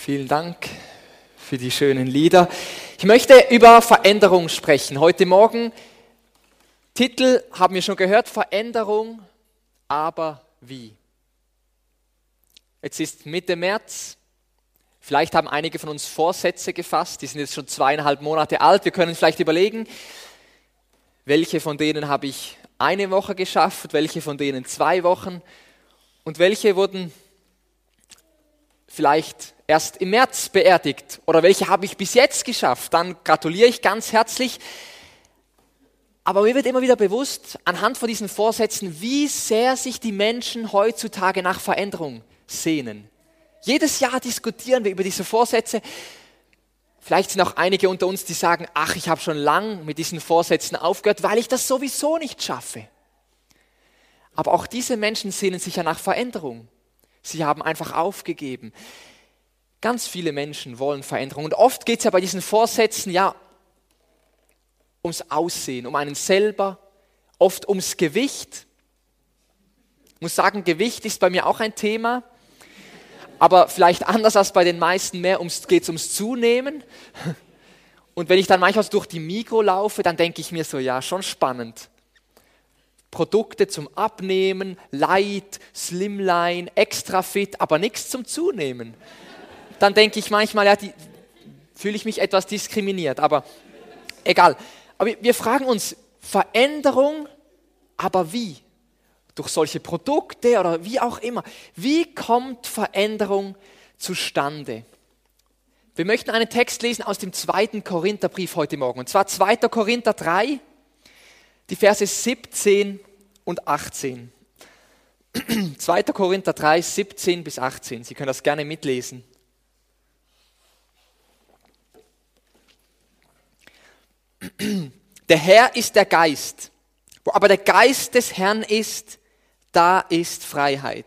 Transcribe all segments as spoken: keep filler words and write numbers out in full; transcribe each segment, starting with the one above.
Vielen Dank für die schönen Lieder. Ich möchte über Veränderung sprechen. Heute Morgen, Titel haben wir schon gehört, Veränderung, aber wie? Jetzt ist Mitte März. Vielleicht haben einige von uns Vorsätze gefasst, die sind jetzt schon zweieinhalb Monate alt. Wir können vielleicht überlegen, welche von denen habe ich eine Woche geschafft, welche von denen zwei Wochen und welche wurden vielleicht erst im März beerdigt oder welche habe ich bis jetzt geschafft. Dann gratuliere ich ganz herzlich. Aber mir wird immer wieder bewusst, anhand von diesen Vorsätzen, wie sehr sich die Menschen heutzutage nach Veränderung sehnen. Jedes Jahr diskutieren wir über diese Vorsätze. Vielleicht sind auch einige unter uns, die sagen, ach, ich habe schon lang mit diesen Vorsätzen aufgehört, weil ich das sowieso nicht schaffe. Aber auch diese Menschen sehnen sich ja nach Veränderung. Sie haben einfach aufgegeben. Ganz viele Menschen wollen Veränderung. Und oft geht es ja bei diesen Vorsätzen ja ums Aussehen, um einen selber, oft ums Gewicht. Ich muss sagen, Gewicht ist bei mir auch ein Thema. Aber vielleicht anders als bei den meisten mehr geht es ums Zunehmen. Und wenn ich dann manchmal durch die Migros laufe, dann denke ich mir so, ja, schon spannend. Produkte zum Abnehmen, Light, Slimline, Extra Fit, aber nichts zum Zunehmen. Dann denke ich manchmal, ja, die, fühle ich mich etwas diskriminiert, aber egal. Aber wir fragen uns, Veränderung, aber wie? Durch solche Produkte oder wie auch immer. Wie kommt Veränderung zustande? Wir möchten einen Text lesen aus dem zweiten Korintherbrief heute Morgen. Und zwar zweiter Korinther drei, die Verse siebzehn und achtzehn. zweiter Korinther drei, siebzehn bis achtzehn. Sie können das gerne mitlesen. Der Herr ist der Geist. Wo aber der Geist des Herrn ist, da ist Freiheit.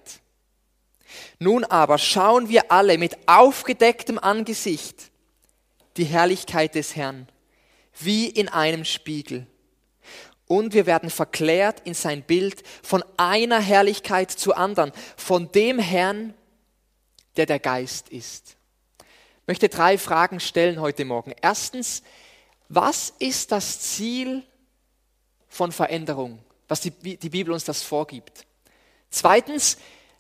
Nun aber schauen wir alle mit aufgedecktem Angesicht die Herrlichkeit des Herrn, wie in einem Spiegel. Und wir werden verklärt in sein Bild von einer Herrlichkeit zur anderen, von dem Herrn, der der Geist ist. Ich möchte drei Fragen stellen heute Morgen. Erstens, was ist das Ziel von Veränderung, was die, die Bibel uns das vorgibt? Zweitens,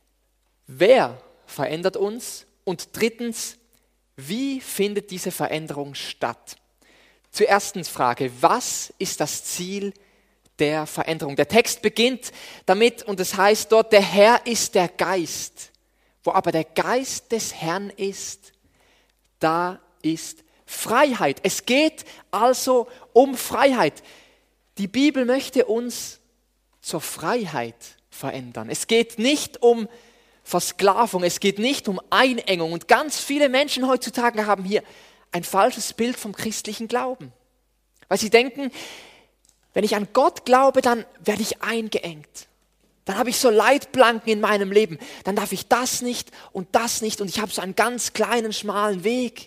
wer verändert uns? Und drittens, wie findet diese Veränderung statt? Zur ersten Frage, was ist das Ziel der Veränderung? Der Text beginnt damit und es heißt dort, der Herr ist der Geist. Wo aber der Geist des Herrn ist, da ist Freiheit. Es geht also um Freiheit. Die Bibel möchte uns zur Freiheit verändern. Es geht nicht um Versklavung, es geht nicht um Einengung. Und ganz viele Menschen heutzutage haben hier ein falsches Bild vom christlichen Glauben. Weil sie denken, wenn ich an Gott glaube, dann werde ich eingeengt. Dann habe ich so Leitplanken in meinem Leben. Dann darf ich das nicht und das nicht und ich habe so einen ganz kleinen, schmalen Weg.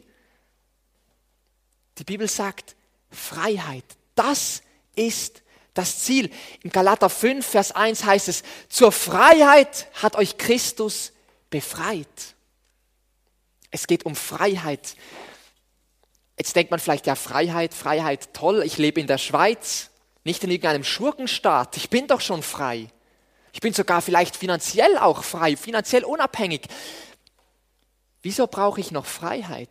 Die Bibel sagt, Freiheit, das ist das Ziel. Im Galater fünf, Vers eins heißt es, zur Freiheit hat euch Christus befreit. Es geht um Freiheit. Jetzt denkt man vielleicht, ja, Freiheit, Freiheit, toll, ich lebe in der Schweiz, nicht in irgendeinem Schurkenstaat, ich bin doch schon frei. Ich bin sogar vielleicht finanziell auch frei, finanziell unabhängig. Wieso brauche ich noch Freiheit?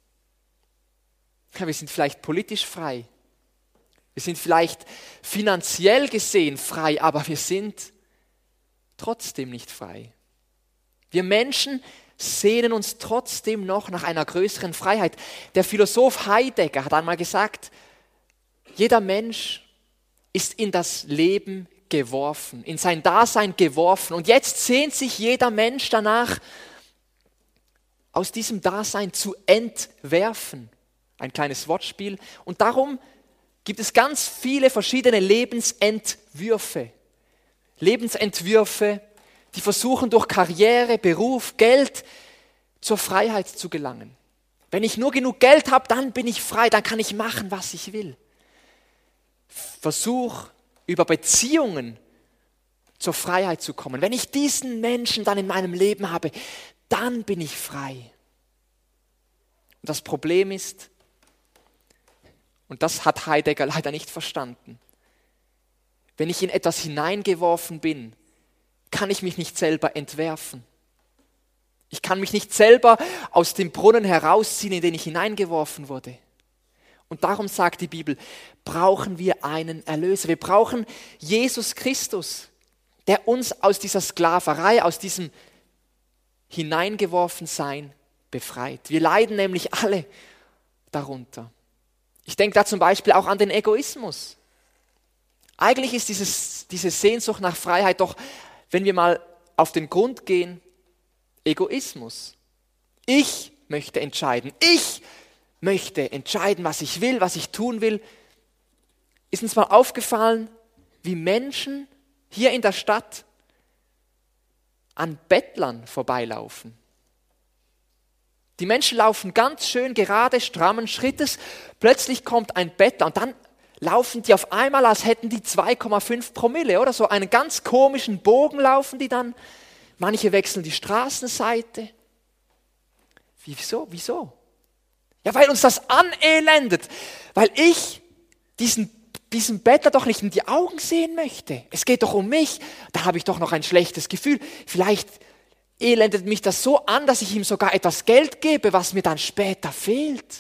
Ja, wir sind vielleicht politisch frei. Wir sind vielleicht finanziell gesehen frei, aber wir sind trotzdem nicht frei. Wir Menschen sehnen uns trotzdem noch nach einer größeren Freiheit. Der Philosoph Heidegger hat einmal gesagt, jeder Mensch ist in das Leben geworfen, in sein Dasein geworfen. Und jetzt sehnt sich jeder Mensch danach, aus diesem Dasein zu entwerfen. Ein kleines Wortspiel. Und darum gibt es ganz viele verschiedene Lebensentwürfe. Lebensentwürfe, die versuchen durch Karriere, Beruf, Geld zur Freiheit zu gelangen. Wenn ich nur genug Geld habe, dann bin ich frei, dann kann ich machen, was ich will. Versuch über Beziehungen zur Freiheit zu kommen. Wenn ich diesen Menschen dann in meinem Leben habe, dann bin ich frei. Und das Problem ist, und das hat Heidegger leider nicht verstanden, wenn ich in etwas hineingeworfen bin, kann ich mich nicht selber entwerfen. Ich kann mich nicht selber aus dem Brunnen herausziehen, in den ich hineingeworfen wurde. Und darum sagt die Bibel, brauchen wir einen Erlöser. Wir brauchen Jesus Christus, der uns aus dieser Sklaverei, aus diesem Hineingeworfensein befreit. Wir leiden nämlich alle darunter. Ich denke da zum Beispiel auch an den Egoismus. Eigentlich ist dieses, diese Sehnsucht nach Freiheit doch, wenn wir mal auf den Grund gehen, Egoismus. Ich möchte entscheiden. Ich möchte entscheiden, was ich will, was ich tun will. Ist uns mal aufgefallen, wie Menschen hier in der Stadt an Bettlern vorbeilaufen. Die Menschen laufen ganz schön gerade, strammen Schrittes. Plötzlich kommt ein Bettler und dann laufen die auf einmal, als hätten die zwei Komma fünf Promille, oder so einen ganz komischen Bogen laufen die dann. Manche wechseln die Straßenseite. Wieso? Wieso? Ja, weil uns das anelendet. Weil ich diesen, diesen Bettler doch nicht in die Augen sehen möchte. Es geht doch um mich. Da habe ich doch noch ein schlechtes Gefühl. Vielleicht elendet mich das so an, dass ich ihm sogar etwas Geld gebe, was mir dann später fehlt.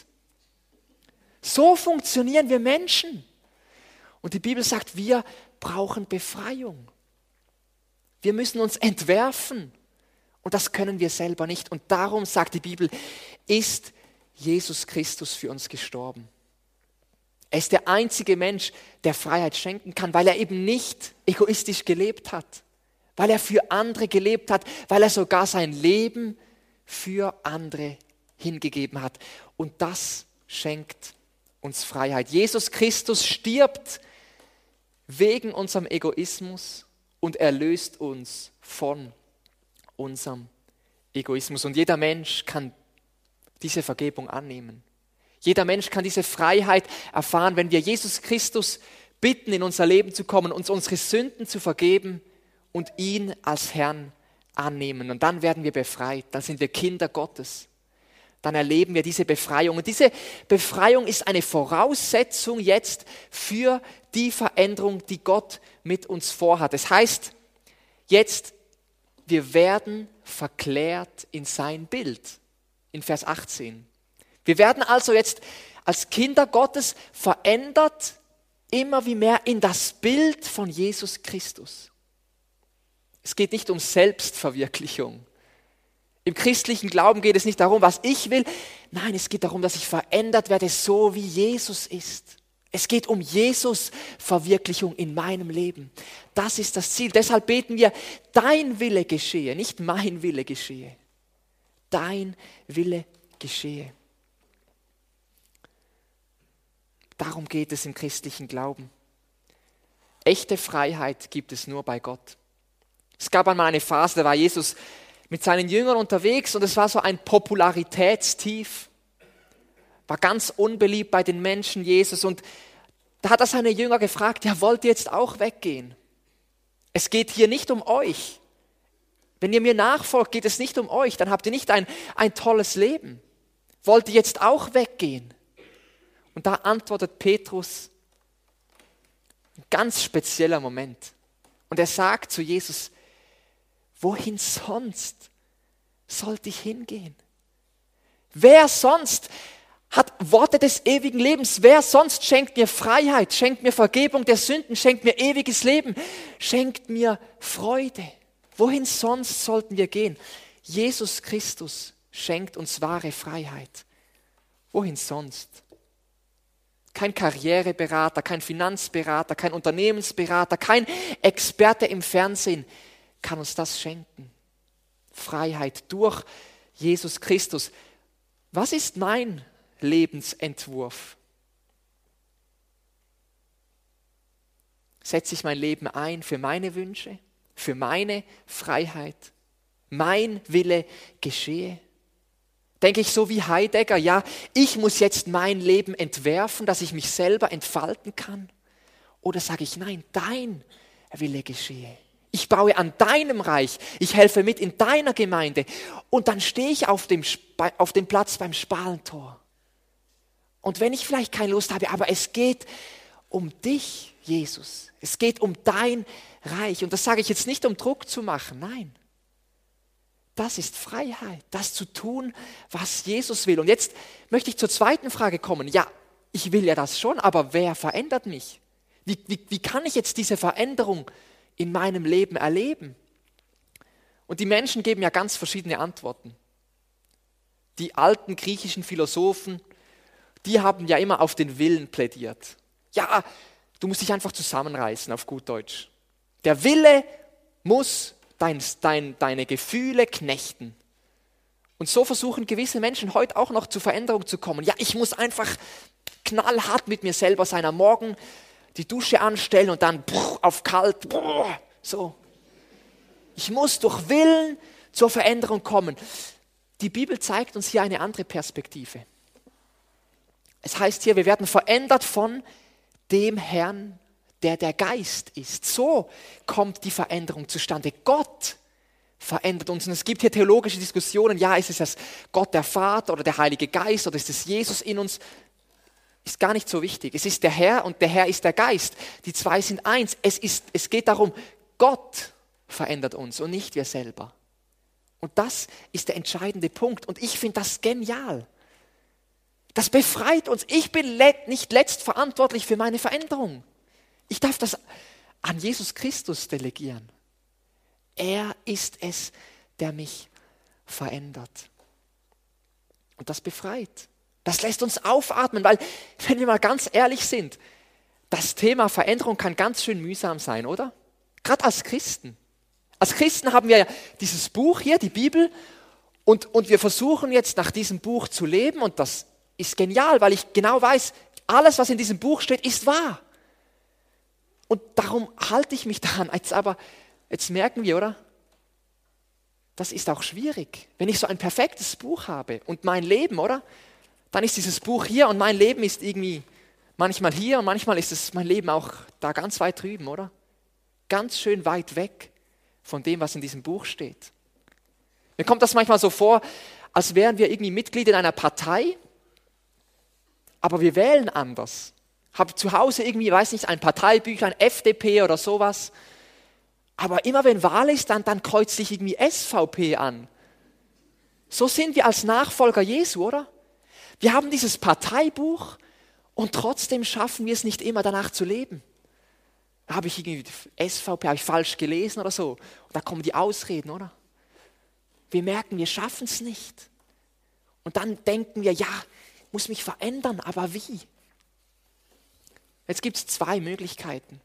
So funktionieren wir Menschen. Und die Bibel sagt, wir brauchen Befreiung. Wir müssen uns entwerfen. Und das können wir selber nicht. Und darum, sagt die Bibel, ist Jesus Christus für uns gestorben. Er ist der einzige Mensch, der Freiheit schenken kann, weil er eben nicht egoistisch gelebt hat. Weil er für andere gelebt hat, weil er sogar sein Leben für andere hingegeben hat. Und das schenkt uns Freiheit. Jesus Christus stirbt wegen unserem Egoismus und erlöst uns von unserem Egoismus. Und jeder Mensch kann diese Vergebung annehmen. Jeder Mensch kann diese Freiheit erfahren, wenn wir Jesus Christus bitten, in unser Leben zu kommen, uns unsere Sünden zu vergeben und ihn als Herrn annehmen. Und dann werden wir befreit, dann sind wir Kinder Gottes. Dann erleben wir diese Befreiung. Und diese Befreiung ist eine Voraussetzung jetzt für die Veränderung, die Gott mit uns vorhat. Das heißt, jetzt, wir werden verklärt in sein Bild. In Vers achtzehn. Wir werden also jetzt als Kinder Gottes verändert, immer wie mehr in das Bild von Jesus Christus. Es geht nicht um Selbstverwirklichung. Im christlichen Glauben geht es nicht darum, was ich will. Nein, es geht darum, dass ich verändert werde, so wie Jesus ist. Es geht um Jesus Verwirklichung in meinem Leben. Das ist das Ziel. Deshalb beten wir, dein Wille geschehe, nicht mein Wille geschehe. Dein Wille geschehe. Darum geht es im christlichen Glauben. Echte Freiheit gibt es nur bei Gott. Es gab einmal eine Phase, da war Jesus mit seinen Jüngern unterwegs und es war so ein Popularitätstief. War ganz unbeliebt bei den Menschen, Jesus. Und da hat er seine Jünger gefragt, ja, wollt ihr jetzt auch weggehen? Es geht hier nicht um euch. Wenn ihr mir nachfolgt, geht es nicht um euch. Dann habt ihr nicht ein, ein tolles Leben. Wollt ihr jetzt auch weggehen? Und da antwortet Petrus, ein ganz spezieller Moment. Und er sagt zu Jesus, wohin sonst sollte ich hingehen? Wer sonst hat Worte des ewigen Lebens? Wer sonst schenkt mir Freiheit, schenkt mir Vergebung der Sünden, schenkt mir ewiges Leben, schenkt mir Freude? Wohin sonst sollten wir gehen? Jesus Christus schenkt uns wahre Freiheit. Wohin sonst? Kein Karriereberater, kein Finanzberater, kein Unternehmensberater, kein Experte im Fernsehen kann uns das schenken. Freiheit durch Jesus Christus. Was ist mein Lebensentwurf? Setze ich mein Leben ein für meine Wünsche, für meine Freiheit? Mein Wille geschehe? Denke ich so wie Heidegger, ja, ich muss jetzt mein Leben entwerfen, dass ich mich selber entfalten kann? Oder sage ich, nein, dein Wille geschehe. Ich baue an deinem Reich. Ich helfe mit in deiner Gemeinde. Und dann stehe ich auf dem, auf dem Platz beim Spalentor. Und wenn ich vielleicht keine Lust habe, aber es geht um dich, Jesus. Es geht um dein Reich. Und das sage ich jetzt nicht, um Druck zu machen. Nein. Das ist Freiheit, das zu tun, was Jesus will. Und jetzt möchte ich zur zweiten Frage kommen. Ja, ich will ja das schon, aber wer verändert mich? Wie, wie, wie kann ich jetzt diese Veränderung in meinem Leben erleben? Und die Menschen geben ja ganz verschiedene Antworten. Die alten griechischen Philosophen, die haben ja immer auf den Willen plädiert. Ja, du musst dich einfach zusammenreißen, auf gut Deutsch. Der Wille muss dein, dein, deine Gefühle knechten. Und so versuchen gewisse Menschen heute auch noch zur Veränderung zu kommen. Ja, ich muss einfach knallhart mit mir selber sein, am Morgen die Dusche anstellen und dann brr, auf kalt, brr, so. Ich muss durch Willen zur Veränderung kommen. Die Bibel zeigt uns hier eine andere Perspektive. Es heißt hier, wir werden verändert von dem Herrn, der der Geist ist. So kommt die Veränderung zustande. Gott verändert uns. Und es gibt hier theologische Diskussionen. Ja, ist es das Gott der Vater oder der Heilige Geist oder ist es Jesus in uns? Ist gar nicht so wichtig. Es ist der Herr und der Herr ist der Geist. Die zwei sind eins. Es ist, es geht darum, Gott verändert uns und nicht wir selber. Und das ist der entscheidende Punkt. Und ich finde das genial. Das befreit uns. Ich bin let, nicht letzt verantwortlich für meine Veränderung. Ich darf das an Jesus Christus delegieren. Er ist es, der mich verändert. Und das befreit. Das lässt uns aufatmen, weil, wenn wir mal ganz ehrlich sind, das Thema Veränderung kann ganz schön mühsam sein, oder? Gerade als Christen. Als Christen haben wir ja dieses Buch hier, die Bibel, und, und wir versuchen jetzt nach diesem Buch zu leben und das ist genial, weil ich genau weiß, alles, was in diesem Buch steht, ist wahr. Und darum halte ich mich daran. Jetzt aber, jetzt merken wir, oder? Das ist auch schwierig. Wenn ich so ein perfektes Buch habe und mein Leben, oder? Dann ist dieses Buch hier und mein Leben ist irgendwie manchmal hier und manchmal ist es mein Leben auch da ganz weit drüben, oder? Ganz schön weit weg von dem, was in diesem Buch steht. Mir kommt das manchmal so vor, als wären wir irgendwie Mitglied in einer Partei, aber wir wählen anders. Habe zu Hause irgendwie, weiß nicht, ein Parteibüchlein, F D P oder sowas. Aber immer wenn Wahl ist, dann, dann kreuzt sich irgendwie S V P an. So sind wir als Nachfolger Jesu, oder? Wir haben dieses Parteibuch und trotzdem schaffen wir es nicht immer, danach zu leben. Da habe ich irgendwie S V P, habe ich falsch gelesen oder so. Und da kommen die Ausreden, oder? Wir merken, wir schaffen es nicht. Und dann denken wir, ja, ich muss mich verändern, aber wie? Jetzt gibt es zwei Möglichkeiten.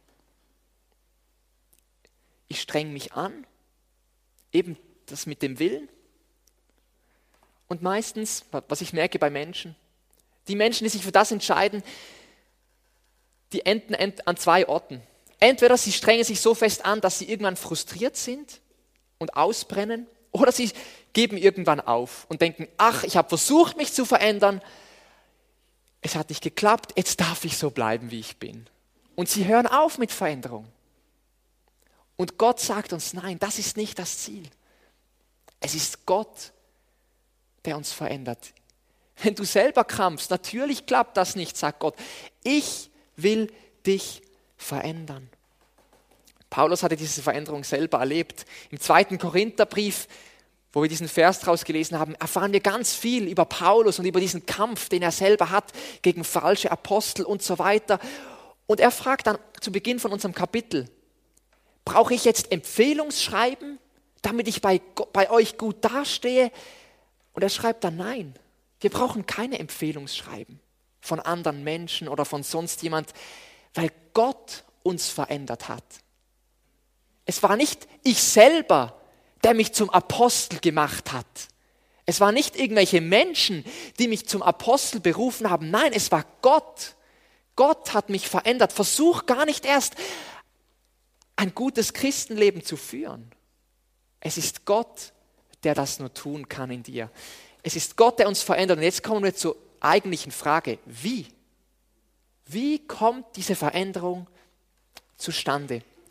Ich strenge mich an, eben das mit dem Willen. Und meistens, was ich merke bei Menschen, die Menschen, die sich für das entscheiden, die enden an zwei Orten. Entweder sie strengen sich so fest an, dass sie irgendwann frustriert sind und ausbrennen, oder sie geben irgendwann auf und denken, ach, ich habe versucht, mich zu verändern, es hat nicht geklappt, jetzt darf ich so bleiben, wie ich bin. Und sie hören auf mit Veränderung. Und Gott sagt uns, nein, das ist nicht das Ziel. Es ist Gott, der uns verändert. Wenn du selber krampfst, natürlich klappt das nicht, sagt Gott. Ich will dich verändern. Paulus hatte diese Veränderung selber erlebt. Im zweiten Korintherbrief, wo wir diesen Vers draus gelesen haben, erfahren wir ganz viel über Paulus und über diesen Kampf, den er selber hat gegen falsche Apostel und so weiter. Und er fragt dann zu Beginn von unserem Kapitel, brauche ich jetzt Empfehlungsschreiben, damit ich bei, bei euch gut dastehe? Und er schreibt dann, nein, wir brauchen keine Empfehlungsschreiben von anderen Menschen oder von sonst jemand, weil Gott uns verändert hat. Es war nicht ich selber, der mich zum Apostel gemacht hat. Es waren nicht irgendwelche Menschen, die mich zum Apostel berufen haben. Nein, es war Gott. Gott hat mich verändert. Versuch gar nicht erst, ein gutes Christenleben zu führen. Es ist Gott, der das nur tun kann in dir. Es ist Gott, der uns verändert. Und jetzt kommen wir zur eigentlichen Frage. Wie? Wie kommt diese Veränderung zustande?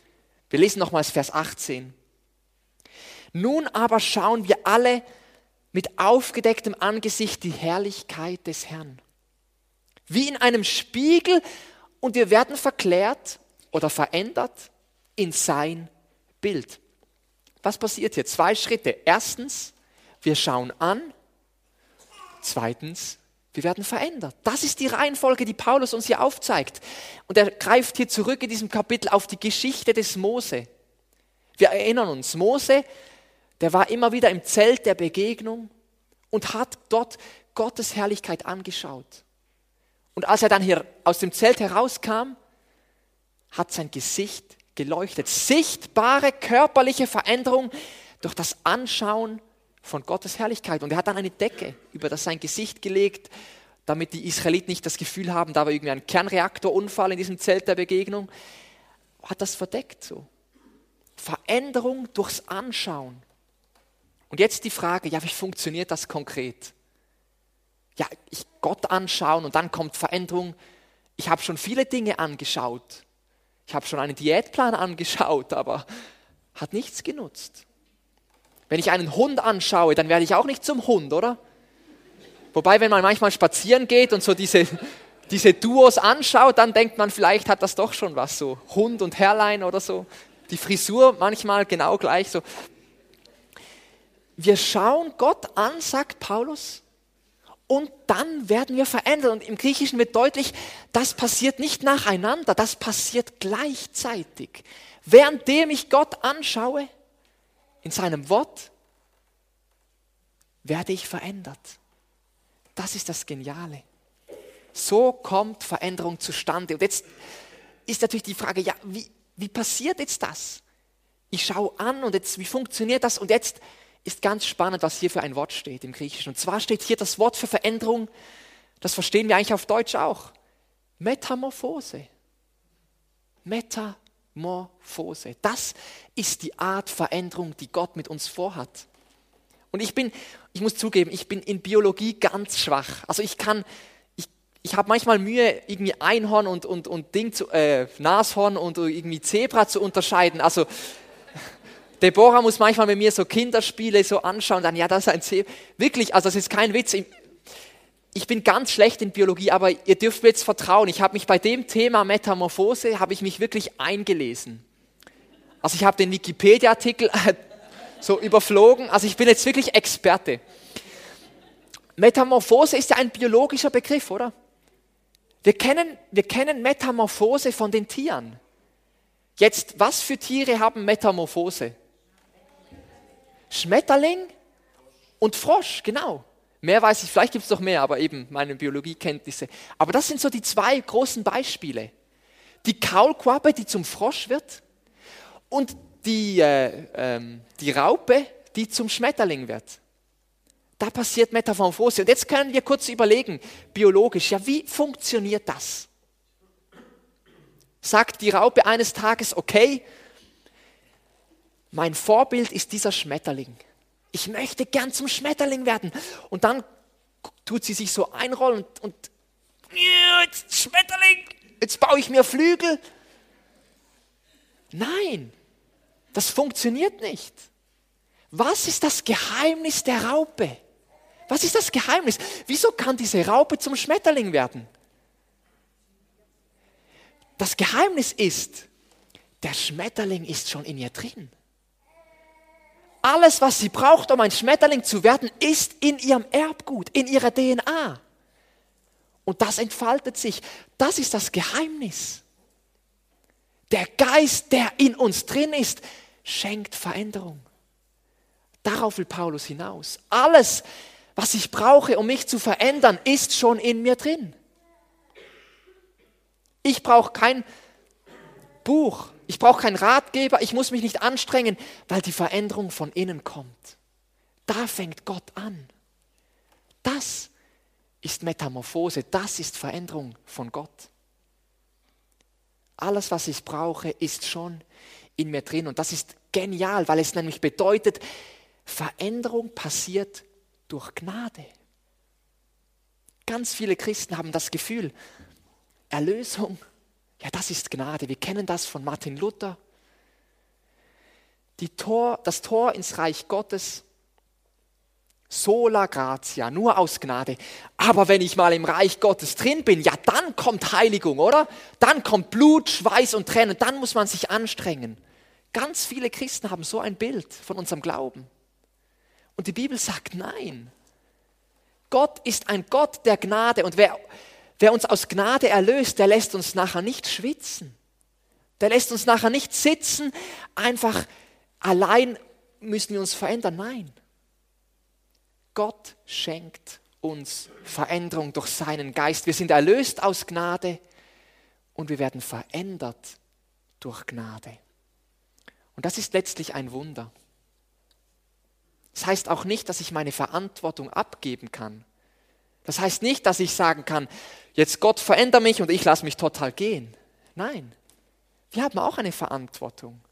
Wir lesen nochmals Vers achtzehn. Nun aber schauen wir alle mit aufgedecktem Angesicht die Herrlichkeit des Herrn. Wie in einem Spiegel, und wir werden verklärt oder verändert in sein Bild. Was passiert hier? Zwei Schritte. Erstens, wir schauen an. Zweitens, wir werden verändert. Das ist die Reihenfolge, die Paulus uns hier aufzeigt. Und er greift hier zurück in diesem Kapitel auf die Geschichte des Mose. Wir erinnern uns, Mose, der war immer wieder im Zelt der Begegnung und hat dort Gottes Herrlichkeit angeschaut. Und als er dann hier aus dem Zelt herauskam, hat sein Gesicht geleuchtet. Sichtbare körperliche Veränderung durch das Anschauen von Gottes Herrlichkeit. Und er hat dann eine Decke über das sein Gesicht gelegt, damit die Israeliten nicht das Gefühl haben, da war irgendwie ein Kernreaktorunfall in diesem Zelt der Begegnung. Hat das verdeckt so. Veränderung durchs Anschauen. Und jetzt die Frage, ja, wie funktioniert das konkret? Ja, ich Gott anschauen und dann kommt Veränderung. Ich habe schon viele Dinge angeschaut. Ich habe schon einen Diätplan angeschaut, aber hat nichts genutzt. Wenn ich einen Hund anschaue, dann werde ich auch nicht zum Hund, oder? Wobei, wenn man manchmal spazieren geht und so diese, diese Duos anschaut, dann denkt man, vielleicht hat das doch schon was, so Hund und Herrlein oder so. Die Frisur manchmal genau gleich so. Wir schauen Gott an, sagt Paulus, und dann werden wir verändert. Und im Griechischen wird deutlich, das passiert nicht nacheinander, das passiert gleichzeitig. Währenddem ich Gott anschaue, in seinem Wort, werde ich verändert. Das ist das Geniale. So kommt Veränderung zustande. Und jetzt ist natürlich die Frage, ja, wie, wie passiert jetzt das? Ich schaue an und jetzt, wie funktioniert das? Und jetzt ist ganz spannend, was hier für ein Wort steht im Griechischen. Und zwar steht hier das Wort für Veränderung, das verstehen wir eigentlich auf Deutsch auch. Metamorphose. Metamorphose. Das ist die Art Veränderung, die Gott mit uns vorhat. Und ich bin, ich muss zugeben, ich bin in Biologie ganz schwach. Also ich kann, ich, ich habe manchmal Mühe, irgendwie Einhorn und, und, und Ding zu, äh, Nashorn und irgendwie Zebra zu unterscheiden. Also Deborah muss manchmal mit mir so Kinderspiele so anschauen, dann ja, das ist ein Zebra. Wirklich, also das ist kein Witz. Ich bin ganz schlecht in Biologie, aber ihr dürft mir jetzt vertrauen. Ich habe mich bei dem Thema Metamorphose, habe ich mich wirklich eingelesen. Also ich habe den Wikipedia-Artikel so überflogen, also ich bin jetzt wirklich Experte. Metamorphose ist ja ein biologischer Begriff, oder? Wir kennen, wir kennen Metamorphose von den Tieren. Jetzt, was für Tiere haben Metamorphose? Schmetterling und Frosch, genau. Mehr weiß ich, vielleicht gibt es noch mehr, aber eben meine Biologiekenntnisse. Aber das sind so die zwei großen Beispiele. Die Kaulquappe, die zum Frosch wird, und die, äh, ähm, die Raupe, die zum Schmetterling wird. Da passiert Metamorphose. Und jetzt können wir kurz überlegen, biologisch, ja, wie funktioniert das? Sagt die Raupe eines Tages, okay, mein Vorbild ist dieser Schmetterling. Ich möchte gern zum Schmetterling werden. Und dann tut sie sich so einrollen und, und jetzt Schmetterling, jetzt baue ich mir Flügel. Nein, das funktioniert nicht. Was ist das Geheimnis der Raupe? Was ist das Geheimnis? Wieso kann diese Raupe zum Schmetterling werden? Das Geheimnis ist, der Schmetterling ist schon in ihr drin. Alles, was sie braucht, um ein Schmetterling zu werden, ist in ihrem Erbgut, in ihrer D N A. Und das entfaltet sich. Das ist das Geheimnis. Der Geist, der in uns drin ist, schenkt Veränderung. Darauf will Paulus hinaus. Alles, was ich brauche, um mich zu verändern, ist schon in mir drin. Ich brauche kein Buch, ich brauche keinen Ratgeber, ich muss mich nicht anstrengen, weil die Veränderung von innen kommt. Da fängt Gott an. Das ist Metamorphose, das ist Veränderung von Gott. Alles, was ich brauche, ist schon in mir drin. Und das ist genial, weil es nämlich bedeutet, Veränderung passiert durch Gnade. Ganz viele Christen haben das Gefühl, Erlösung, ja, das ist Gnade. Wir kennen das von Martin Luther. Die Tor, das Tor ins Reich Gottes, sola gratia, nur aus Gnade. Aber wenn ich mal im Reich Gottes drin bin, ja, dann kommt Heiligung, oder? Dann kommt Blut, Schweiß und Tränen, dann muss man sich anstrengen. Ganz viele Christen haben so ein Bild von unserem Glauben. Und die Bibel sagt nein. Gott ist ein Gott der Gnade und wer, wer uns aus Gnade erlöst, der lässt uns nachher nicht schwitzen. Der lässt uns nachher nicht sitzen, einfach allein müssen wir uns verändern. Nein. Gott schenkt uns Veränderung durch seinen Geist. Wir sind erlöst aus Gnade und wir werden verändert durch Gnade. Und das ist letztlich ein Wunder. Das heißt auch nicht, dass ich meine Verantwortung abgeben kann. Das heißt nicht, dass ich sagen kann, jetzt Gott verändere mich und ich lasse mich total gehen. Nein, wir haben auch eine Verantwortung,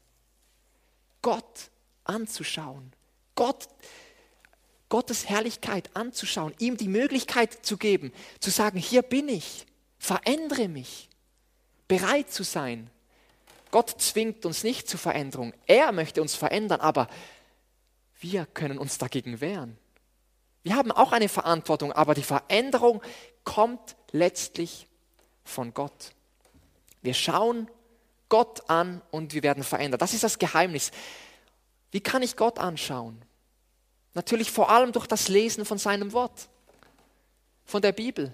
Gott anzuschauen, Gott, Gottes Herrlichkeit anzuschauen, ihm die Möglichkeit zu geben, zu sagen, hier bin ich, verändere mich, bereit zu sein. Gott zwingt uns nicht zur Veränderung, er möchte uns verändern, aber wir können uns dagegen wehren. Wir haben auch eine Verantwortung, aber die Veränderung kommt letztlich von Gott. Wir schauen Gott an und wir werden verändert. Das ist das Geheimnis. Wie kann ich Gott anschauen? Natürlich vor allem durch das Lesen von seinem Wort, von der Bibel.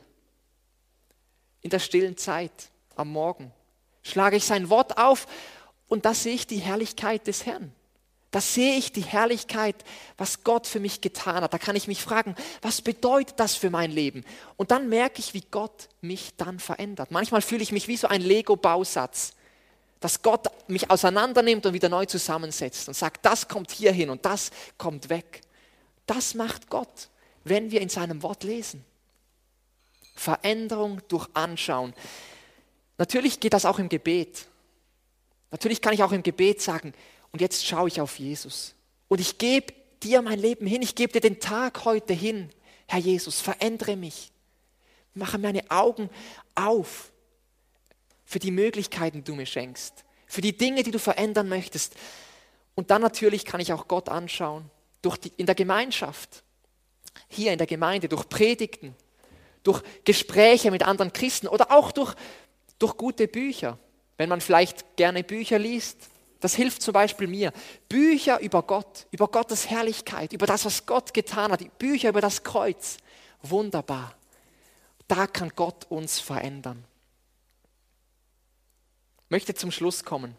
In der stillen Zeit, am Morgen, schlage ich sein Wort auf und da sehe ich die Herrlichkeit des Herrn. Da sehe ich die Herrlichkeit, was Gott für mich getan hat. Da kann ich mich fragen, was bedeutet das für mein Leben? Und dann merke ich, wie Gott mich dann verändert. Manchmal fühle ich mich wie so ein Lego-Bausatz, dass Gott mich auseinandernimmt und wieder neu zusammensetzt und sagt, das kommt hier hin und das kommt weg. Das macht Gott, wenn wir in seinem Wort lesen. Veränderung durch Anschauen. Natürlich geht das auch im Gebet. Natürlich kann ich auch im Gebet sagen, und jetzt schaue ich auf Jesus. Und ich gebe dir mein Leben hin. Ich gebe dir den Tag heute hin. Herr Jesus, verändere mich. Mache meine Augen auf für die Möglichkeiten, die du mir schenkst. Für die Dinge, die du verändern möchtest. Und dann natürlich kann ich auch Gott anschauen. Durch die, in der Gemeinschaft. Hier in der Gemeinde. Durch Predigten. Durch Gespräche mit anderen Christen. Oder auch durch, durch gute Bücher. Wenn man vielleicht gerne Bücher liest. Das hilft zum Beispiel mir. Bücher über Gott, über Gottes Herrlichkeit, über das, was Gott getan hat. Bücher über das Kreuz. Wunderbar. Da kann Gott uns verändern. Ich möchte zum Schluss kommen.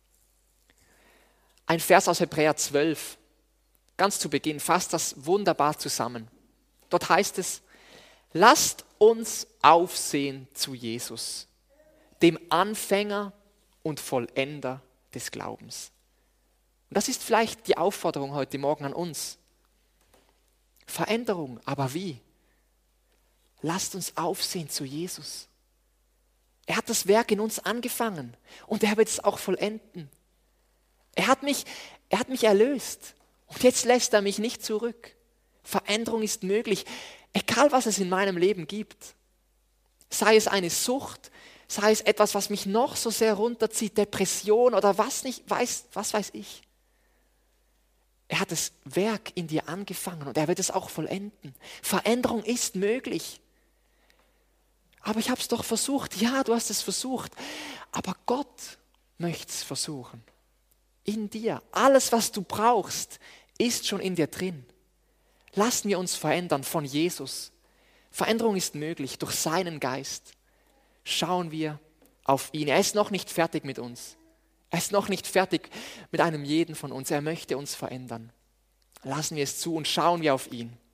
Ein Vers aus Hebräer zwölf, ganz zu Beginn, fasst das wunderbar zusammen. Dort heißt es, lasst uns aufsehen zu Jesus, dem Anfänger und Vollender des Glaubens. Und das ist vielleicht die Aufforderung heute Morgen an uns. Veränderung, aber wie? Lasst uns aufsehen zu Jesus. Er hat das Werk in uns angefangen und er wird es auch vollenden. Er hat mich, er hat mich erlöst und jetzt lässt er mich nicht zurück. Veränderung ist möglich, egal was es in meinem Leben gibt. Sei es eine Sucht, sei es etwas, was mich noch so sehr runterzieht, Depression oder was nicht, weiß, was weiß ich. Er hat das Werk in dir angefangen und er wird es auch vollenden. Veränderung ist möglich. Aber ich habe es doch versucht. Ja, du hast es versucht. Aber Gott möchte es versuchen. In dir. Alles, was du brauchst, ist schon in dir drin. Lassen wir uns verändern von Jesus. Veränderung ist möglich durch seinen Geist. Schauen wir auf ihn. Er ist noch nicht fertig mit uns. Er ist noch nicht fertig mit einem jeden von uns. Er möchte uns verändern. Lassen wir es zu und schauen wir auf ihn.